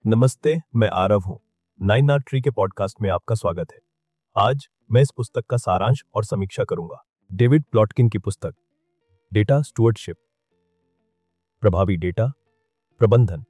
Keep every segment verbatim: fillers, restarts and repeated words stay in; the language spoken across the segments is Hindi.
नमस्ते, मैं आरव हूँ। नाइन आर ट्री के पॉडकास्ट में आपका स्वागत है। आज मैं इस पुस्तक का सारांश और समीक्षा करूंगा। डेविड प्लॉटकिन की पुस्तक डेटा स्टुअर्डशिप, प्रभावी डेटा प्रबंधन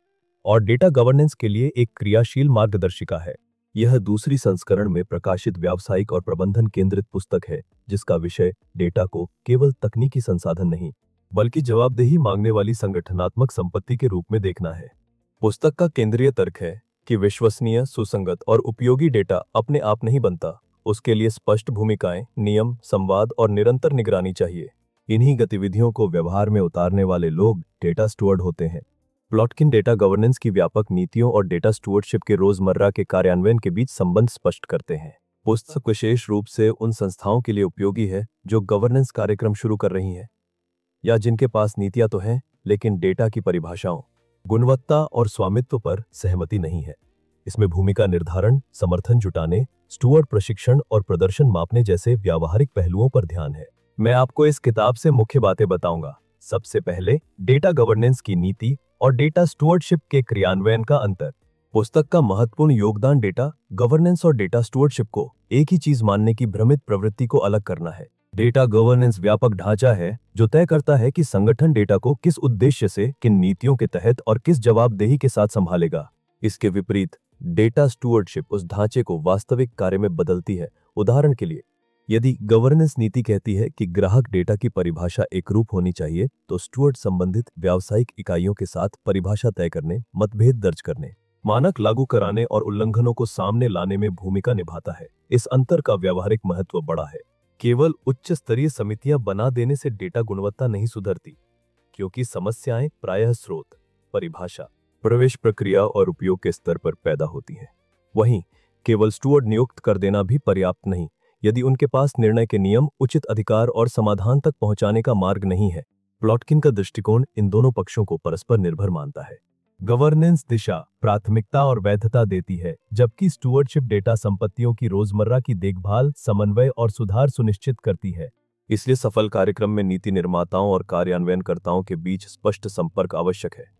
और डेटा गवर्नेंस के लिए एक क्रियाशील मार्गदर्शिका है। यह दूसरी संस्करण में प्रकाशित व्यावसायिक और प्रबंधन केंद्रित पुस्तक है, जिसका विषय डेटा को केवल तकनीकी संसाधन नहीं, बल्कि जवाबदेही मांगने वाली संगठनात्मक संपत्ति के रूप में देखना है। पुस्तक का केंद्रीय तर्क है कि विश्वसनीय, सुसंगत और उपयोगी डेटा अपने आप नहीं बनता। उसके लिए स्पष्ट भूमिकाएं, नियम, संवाद और निरंतर निगरानी चाहिए। इन्हीं गतिविधियों को व्यवहार में उतारने वाले लोग डेटा स्टुअर्ड होते हैं। प्लॉटकिन डेटा गवर्नेंस की व्यापक नीतियों और डेटा स्टुअर्डशिप के रोजमर्रा के कार्यान्वयन के बीच संबंध स्पष्ट करते हैं। पुस्तक विशेष रूप से उन संस्थाओं के लिए उपयोगी है जो गवर्नेंस कार्यक्रम शुरू कर रही हैं या जिनके पास नीतियां तो हैं, लेकिन डेटा की परिभाषाओं, गुणवत्ता और स्वामित्व पर सहमति नहीं है। इसमें भूमिका निर्धारण, समर्थन जुटाने, स्टुअर्ड प्रशिक्षण और प्रदर्शन मापने जैसे व्यावहारिक पहलुओं पर ध्यान है। मैं आपको इस किताब से मुख्य बातें बताऊंगा। सबसे पहले, डेटा गवर्नेंस की नीति और डेटा स्टुअर्डशिप के क्रियान्वयन का अंतर। पुस्तक का महत्वपूर्ण योगदान डेटा गवर्नेंस और डेटा स्टुअर्डशिप को एक ही चीज मानने की भ्रमित प्रवृत्ति को अलग करना है। डेटा गवर्नेंस व्यापक ढांचा है जो तय करता है कि संगठन डेटा को किस उद्देश्य से, किन नीतियों के तहत और किस जवाबदेही के साथ संभालेगा। इसके विपरीत डेटा स्टुअर्डशिप उस ढांचे को वास्तविक कार्य में बदलती है। उदाहरण के लिए, यदि गवर्नेंस नीति कहती है कि ग्राहक डेटा की परिभाषा एकरूप होनी चाहिए, तो स्टुअर्ड संबंधित व्यावसायिक इकाइयों के साथ परिभाषा तय करने, मतभेद दर्ज करने, मानक लागू कराने और उल्लंघनों को सामने लाने में भूमिका निभाता है। इस अंतर का व्यावहारिक महत्व बड़ा है। केवल उच्च स्तरीय समितियां बना देने से डेटा गुणवत्ता नहीं सुधरती, क्योंकि समस्याएं प्रायः स्रोत, परिभाषा, प्रवेश प्रक्रिया और उपयोग के स्तर पर पैदा होती हैं। वहीं केवल स्टुअर्ड नियुक्त कर देना भी पर्याप्त नहीं, यदि उनके पास निर्णय के नियम, उचित अधिकार और समाधान तक पहुंचाने का मार्ग नहीं है। प्लॉटकिन का दृष्टिकोण इन दोनों पक्षों को परस्पर निर्भर मानता है। गवर्नेंस दिशा, प्राथमिकता और वैधता देती है, जबकि स्टुअर्डशिप डेटा संपत्तियों की रोजमर्रा की देखभाल, समन्वय और सुधार सुनिश्चित करती है। इसलिए सफल कार्यक्रम में नीति निर्माताओं और कार्यान्वयनकर्ताओं के बीच स्पष्ट संपर्क आवश्यक है।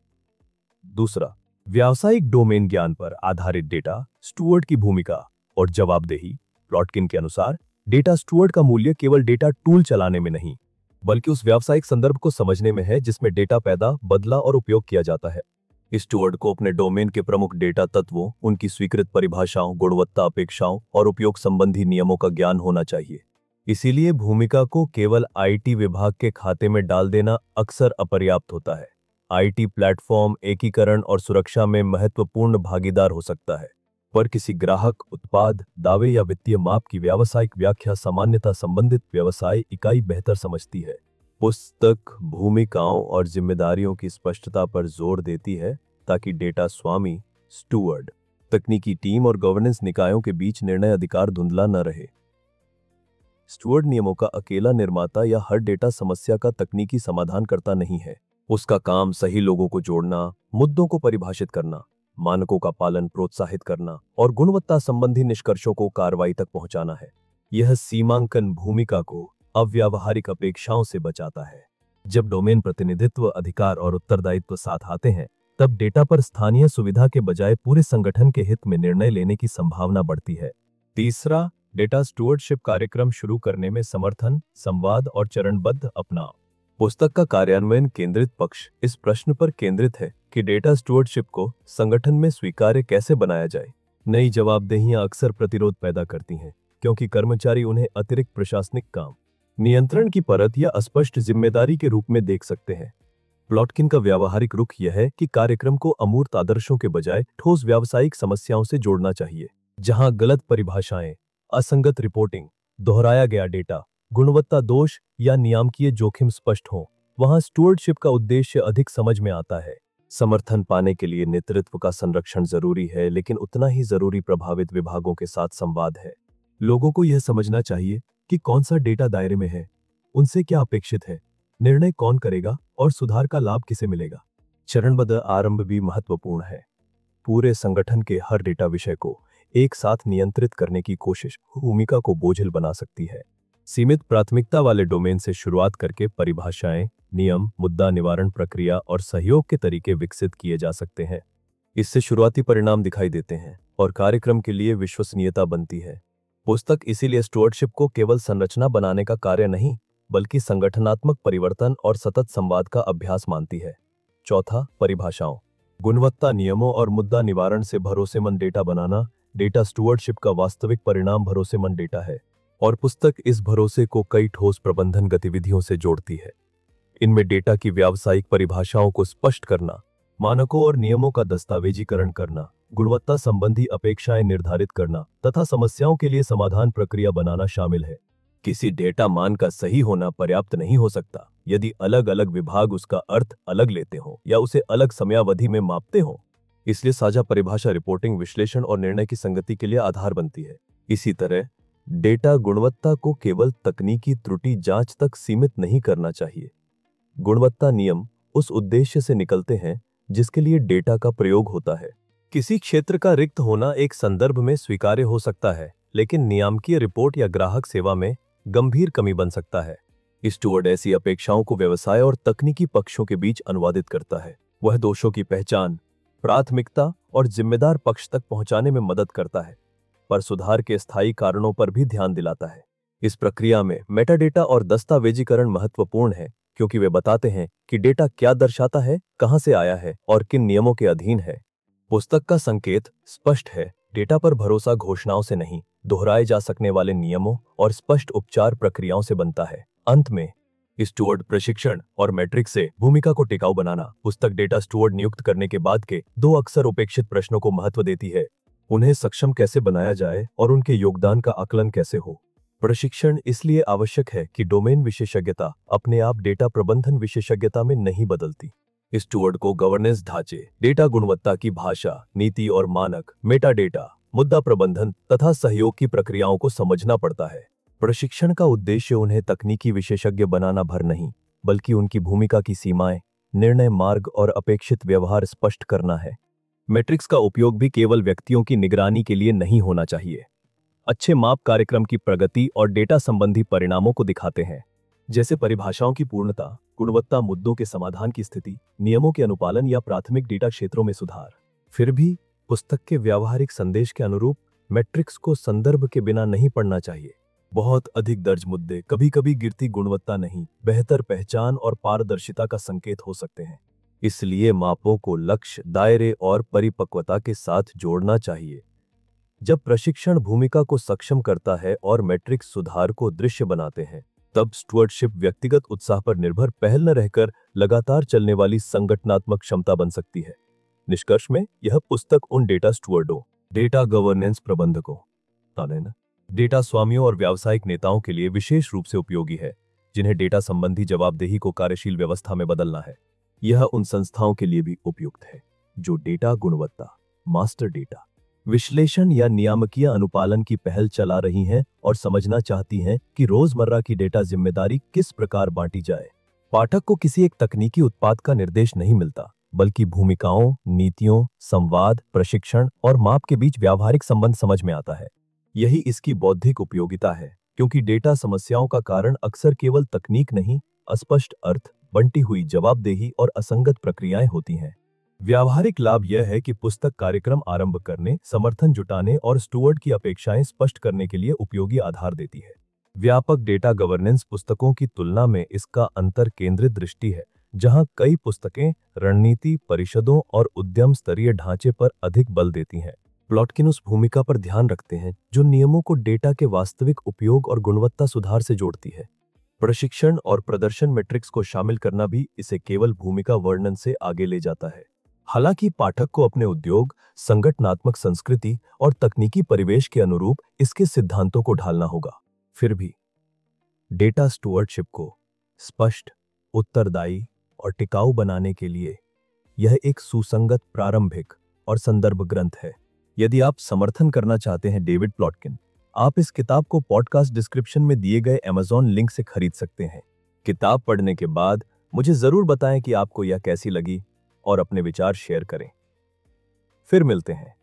दूसरा, व्यावसायिक डोमेन ज्ञान पर आधारित डेटा स्टुअर्ड की भूमिका और जवाबदेही। प्लॉटकिन के अनुसार डेटा स्टुअर्ड का मूल्य केवल डेटा टूल चलाने में नहीं, बल्कि उस व्यावसायिक संदर्भ को समझने में है जिसमें डेटा पैदा, बदला और उपयोग किया जाता है। स्टुअर्ड को अपने डोमेन के प्रमुख डेटा तत्वों, उनकी स्वीकृत परिभाषाओं, गुणवत्ता अपेक्षाओं और उपयोग संबंधी नियमों का ज्ञान होना चाहिए। इसीलिए भूमिका को केवल आईटी विभाग के खाते में डाल देना अक्सर अपर्याप्त होता है। आईटी प्लेटफॉर्म एकीकरण और सुरक्षा में महत्वपूर्ण भागीदार हो सकता है, पर किसी ग्राहक, उत्पाद, दावे या वित्तीय माप की व्यावसायिक व्याख्या सामान्यतः संबंधित व्यवसाय इकाई बेहतर समझती है। पुस्तक भूमिकाओं और जिम्मेदारियों की स्पष्टता पर जोर देती है, ताकि डेटा स्वामी, स्टुअर्ड, तकनीकी टीम और गवर्नेंस निकायों के बीच निर्णय अधिकार धुंधला न रहे। स्टुअर्ड नियमों का अकेला निर्माता या हर डेटा समस्या का तकनीकी समाधान करता नहीं है। उसका काम सही लोगों को जोड़ना, मुद्दों को परिभाषित करना, मानकों का पालन प्रोत्साहित करना और गुणवत्ता संबंधी निष्कर्षों को कार्रवाई तक पहुंचाना है। यह सीमांकन भूमिका को अव्यावहारिक अपेक्षाओं से बचाता है। जब डोमेन प्रतिनिधित्व, अधिकार और उत्तरदायित्व साथ आते हैं, तब डेटा पर स्थानीय सुविधा के बजाय पूरे संगठन के हित में निर्णय लेने की संभावना बढ़ती है। तीसरा, डेटा स्टुअर्डशिप कार्यक्रम शुरू करने में समर्थन, संवाद और चरणबद्ध अपनाव। पुस्तक का कार्यान्वयन केंद्रित पक्ष इस प्रश्न पर केंद्रित है कि डेटा स्टुअर्डशिप को संगठन में स्वीकार्य कैसे बनाया जाए। नई जवाबदेहियां अक्सर प्रतिरोध पैदा करती हैं, क्योंकि कर्मचारी उन्हें अतिरिक्त प्रशासनिक काम, नियंत्रण की परत या अस्पष्ट जिम्मेदारी के रूप में देख सकते हैं। प्लॉटकिन का व्यावहारिक रुख यह है कि कार्यक्रम को अमूर्त आदर्शों के बजाय ठोस व्यावसायिक समस्याओं से जोड़ना चाहिए। जहां गलत परिभाषाएं, असंगत रिपोर्टिंग, दोहराया गया डेटा, गुणवत्ता दोष या नियामकीय जोखिम स्पष्ट हो, वहां स्टुअर्डशिप का उद्देश्य अधिक समझ में आता है। समर्थन पाने के लिए नेतृत्व का संरक्षण जरूरी है, लेकिन उतना ही जरूरी प्रभावित विभागों के साथ संवाद है। लोगों को यह समझना चाहिए कि कौन सा डेटा दायरे में है, उनसे क्या अपेक्षित है, निर्णय कौन करेगा और सुधार का लाभ किसे मिलेगा। चरणबद्ध आरंभ भी महत्वपूर्ण है। पूरे संगठन के हर डेटा विषय को एक साथ नियंत्रित करने की कोशिश भूमिका को बोझिल बना सकती है। सीमित प्राथमिकता वाले डोमेन से शुरुआत करके परिभाषाएं, नियम, मुद्दा निवारण प्रक्रिया और सहयोग के तरीके विकसित किए जा सकते हैं। इससे शुरुआती परिणाम दिखाई देते हैं और कार्यक्रम के लिए विश्वसनीयता बनती है। पुस्तक इसीलिए स्टुअर्डशिप को केवल संरचना बनाने का कार्य नहीं, बल्कि संगठनात्मक परिवर्तन और सतत संवाद का अभ्यास मानती है। चौथा, परिभाषाओं। गुणवत्ता नियमों और मुद्दा निवारण से भरोसेमंद डेटा बनाना। डेटा स्टुअर्डशिप का वास्तविक परिणाम भरोसेमंद डेटा है और पुस्तक इस भरोसे को कई ठोस प्रबंधन गतिविधियों से जोड़ती है। इनमें डेटा की व्यावसायिक परिभाषाओं को स्पष्ट करना, मानकों और नियमों का दस्तावेजीकरण करना, गुणवत्ता संबंधी अपेक्षाएं निर्धारित करना तथा समस्याओं के लिए समाधान प्रक्रिया बनाना शामिल है। किसी डेटा मान का सही होना पर्याप्त नहीं हो सकता यदि अलग अलग विभाग उसका अर्थ अलग लेते हों या उसे अलग समयावधि में मापते हों। इसलिए साझा परिभाषा रिपोर्टिंग, विश्लेषण और निर्णय की संगति के लिए आधार बनती है। इसी तरह डेटा गुणवत्ता को केवल तकनीकी त्रुटि जांच तक सीमित नहीं करना चाहिए। गुणवत्ता नियम उस उद्देश्य से निकलते हैं जिसके लिए डेटा का प्रयोग होता है। किसी क्षेत्र का रिक्त होना एक संदर्भ में स्वीकार्य हो सकता है, लेकिन नियामकीय रिपोर्ट या ग्राहक सेवा में गंभीर कमी बन सकता है। स्टुअर्ड ऐसी अपेक्षाओं को व्यवसाय और तकनीकी पक्षों के बीच अनुवादित करता है। वह दोषों की पहचान, प्राथमिकता और जिम्मेदार पक्ष तक पहुंचाने में मदद करता है, पर सुधार के स्थायी कारणों पर भी ध्यान दिलाता है। इस प्रक्रिया में मेटाडेटा और दस्तावेजीकरण महत्वपूर्ण है, क्योंकि वे बताते हैं कि डेटा क्या दर्शाता है, कहां से आया है और किन नियमों के अधीन है। पुस्तक का संकेत स्पष्ट है, डेटा पर भरोसा घोषणाओं से नहीं, दोहराए जा सकने वाले नियमों और स्पष्ट उपचार प्रक्रियाओं से बनता है। अंत में स्टुअर्ड प्रशिक्षण और मैट्रिक्स से भूमिका को टिकाऊ बनाना। पुस्तक डेटा स्टुअर्ड नियुक्त करने के बाद के दो अक्सर उपेक्षित प्रश्नों को महत्व देती है। उन्हें सक्षम कैसे बनाया जाए और उनके योगदान का आकलन कैसे हो। प्रशिक्षण इसलिए आवश्यक है कि डोमेन विशेषज्ञता अपने आप डेटा प्रबंधन विशेषज्ञता में नहीं बदलती। स्टुअर्ड को गवर्नेंस ढांचे, डेटा गुणवत्ता की भाषा, नीति और मानक, मेटाडेटा, मुद्दा प्रबंधन तथा सहयोग की प्रक्रियाओं को समझना पड़ता है। प्रशिक्षण का उद्देश्य उन्हें तकनीकी विशेषज्ञ बनाना भर नहीं, बल्कि उनकी भूमिका की सीमाएं, निर्णय मार्ग और अपेक्षित व्यवहार स्पष्ट करना है। मैट्रिक्स का उपयोग भी केवल व्यक्तियों की निगरानी के लिए नहीं होना चाहिए। अच्छे माप कार्यक्रम की प्रगति और डेटा संबंधी परिणामों को दिखाते हैं, जैसे परिभाषाओं की पूर्णता, गुणवत्ता मुद्दों के समाधान की स्थिति, नियमों के अनुपालन या प्राथमिक डेटा क्षेत्रों में सुधार। फिर भी पुस्तक के व्यावहारिक संदेश के अनुरूप मैट्रिक्स को संदर्भ के बिना नहीं पढ़ना चाहिए। बहुत अधिक दर्ज मुद्दे कभी कभी गिरती गुणवत्ता नहीं, बेहतर पहचान और पारदर्शिता का संकेत हो सकते हैं। इसलिए मापों को लक्ष्य, दायरे और परिपक्वता के साथ जोड़ना चाहिए। जब प्रशिक्षण भूमिका को सक्षम करता है और मैट्रिक्स सुधार को दृश्य बनाते हैं, तब स्टुअर्डशिप व्यक्तिगत उत्साह पर निर्भर पहल न रहकर लगातार चलने वाली संगठनात्मक क्षमता बन सकती है। निष्कर्ष में यह पुस्तक उन डेटा स्टुअर्डों, डेटा गवर्नेंस प्रबंधकों, डेटा स्वामियों और व्यावसायिक नेताओं के लिए विशेष रूप से उपयोगी है, जिन्हें डेटा संबंधी जवाबदेही को कार्यशील व्यवस्था में बदलना है। यह उन संस्थाओं के लिए भी उपयुक्त है जो डेटा गुणवत्ता, मास्टर डेटा विश्लेषण या नियामकीय अनुपालन की पहल चला रही हैं और समझना चाहती हैं कि रोजमर्रा की डेटा जिम्मेदारी किस प्रकार बांटी जाए। पाठक को किसी एक तकनीकी उत्पाद का निर्देश नहीं मिलता, बल्कि भूमिकाओं, नीतियों, संवाद, प्रशिक्षण और माप के बीच व्यावहारिक संबंध समझ में आता है। यही इसकी बौद्धिक उपयोगिता है, क्योंकि डेटा समस्याओं का कारण अक्सर केवल तकनीक नहीं, अस्पष्ट अर्थ, बंटी हुई जवाबदेही और असंगत प्रक्रियाएं होती हैं। व्यावहारिक लाभ यह है कि पुस्तक कार्यक्रम आरंभ करने, समर्थन जुटाने और स्टुअर्ड की अपेक्षाएं स्पष्ट करने के लिए उपयोगी आधार देती है। व्यापक डेटा गवर्नेंस पुस्तकों की तुलना में इसका अंतर केंद्रित दृष्टि है, जहां कई पुस्तकें रणनीति, परिषदों और उद्यम स्तरीय ढांचे पर अधिक बल देती हैं। प्लॉटकिन उस भूमिका पर ध्यान रखते हैं जो नियमों को डेटा के वास्तविक उपयोग और गुणवत्ता सुधार से जोड़ती है। प्रशिक्षण और प्रदर्शन मैट्रिक्स को शामिल करना भी इसे केवल भूमिका वर्णन से आगे ले जाता है। हालांकि पाठक को अपने उद्योग, संगठनात्मक संस्कृति और तकनीकी परिवेश के अनुरूप इसके सिद्धांतों को ढालना होगा। फिर भी डेटा स्टुअर्डशिप को स्पष्ट, उत्तरदायी और टिकाऊ बनाने के लिए यह एक सुसंगत प्रारंभिक और संदर्भ ग्रंथ है। यदि आप समर्थन करना चाहते हैं डेविड प्लॉटकिन, आप इस किताब को पॉडकास्ट डिस्क्रिप्शन में दिए गए अमेज़न लिंक से खरीद सकते हैं। किताब पढ़ने के बाद मुझे जरूर बताएं कि आपको यह कैसी लगी और अपने विचार शेयर करें। फिर मिलते हैं।